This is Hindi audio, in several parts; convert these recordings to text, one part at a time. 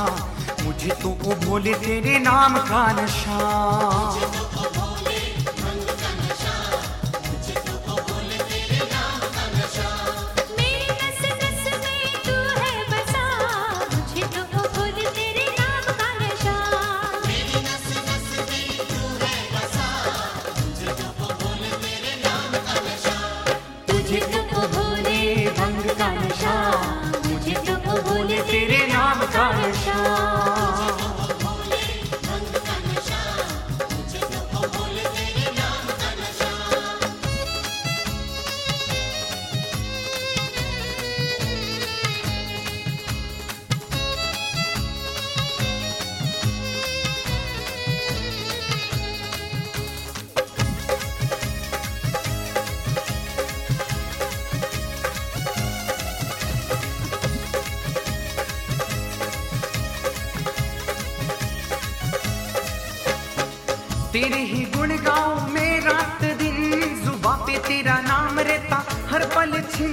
मुझे तो ओ भोले तेरे नाम का नशा। मुझे तो ओ भोले भंग का नशा, मुझे तो ओ भोले तेरे नाम का नशा। तेरे ही गुण गाऊं मैं रात दिन, जुबां पे तेरा नाम रहता हर पल छिन।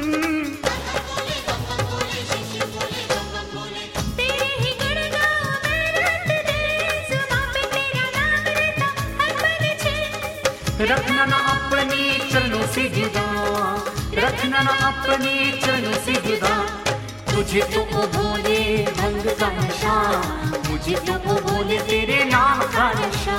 तेरे ही गुण गाऊं मैं रात दिन, जुबां पे तेरा नाम रहता हर पल छिन। रखना ना अपनी चरणों से जुदा, रखना ना अपनी चरणों से जुदा। तुझे तो ओ भोले भंग का नशा, मुझे तो ओ भोले तेरे नाम का नशा।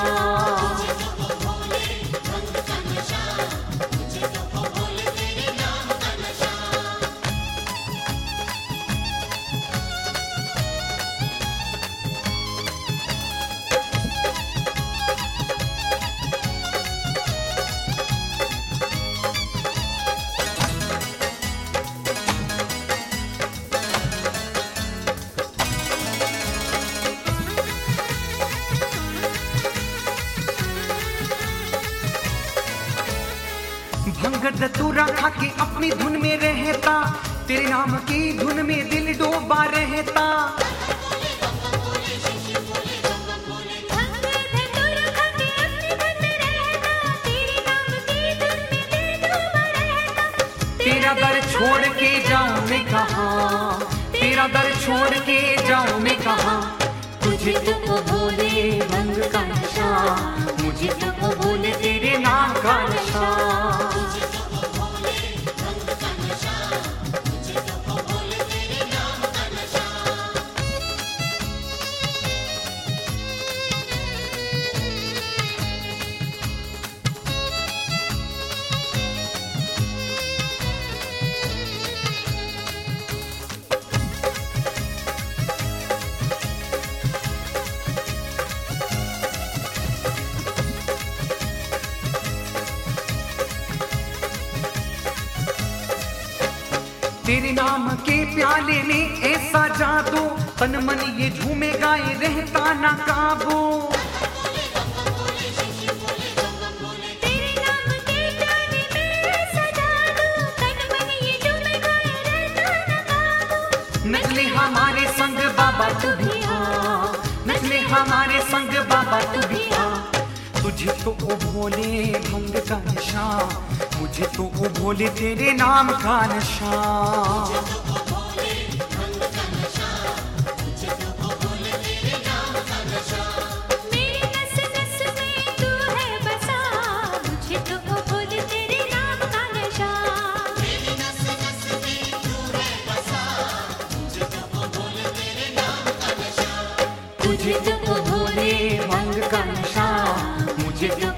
भंग धतूरा खा के अपनी धुन में रहता, तेरे नाम की धुन में दिल डूबा रहता। तेरा दर छोड़ के जाऊं मैं कहाँ, तेरा दर छोड़ के जाऊं मैं कहाँ। तुझे तो ओ भोले भंग का नशा, मुझे तो ओ भोले तेरे नाम का नशा। तेरे नाम के प्याले में ऐसा जादू, तन मन ये झूमे गाए रहता ना काबू। तेरे नाम के प्याले में ऐसा जादू, तन मन ये झूमे गाए रहता ना काबू। नचले हमारे संग बाबा तू भी आ, नचले हमारे संग बाबा तू भी आ। तुझे तो ओ भोले भंग का नशा, मुझे तो ओ भोले तेरे नाम का नशा। मेरी नस नस में तू है बसा, मुझे तो ओ भोले तेरे नाम का नशा। मेरी नस नस में तू है बसा, मुझे तो ओ भोले तेरे नाम का नशा। तुझे तो ओ भोले भंग का नशा, मुझे तो